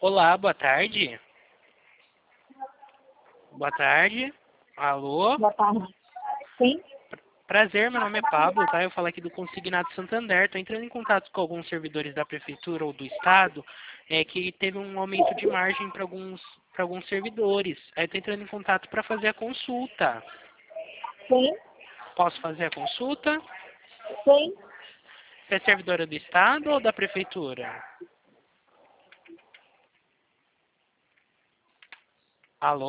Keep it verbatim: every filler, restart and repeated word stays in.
Olá, boa tarde. Boa tarde. Alô? Boa tarde. Sim? Prazer, meu nome é Pablo, tá? Eu falo aqui do Consignado Santander. Estou entrando em contato com alguns servidores da prefeitura ou do estado, é que teve um aumento de margem para alguns para alguns servidores. Aí estou entrando em contato para fazer a consulta. Sim? Posso fazer a consulta? Sim? Você é servidora do estado ou da prefeitura? Alô?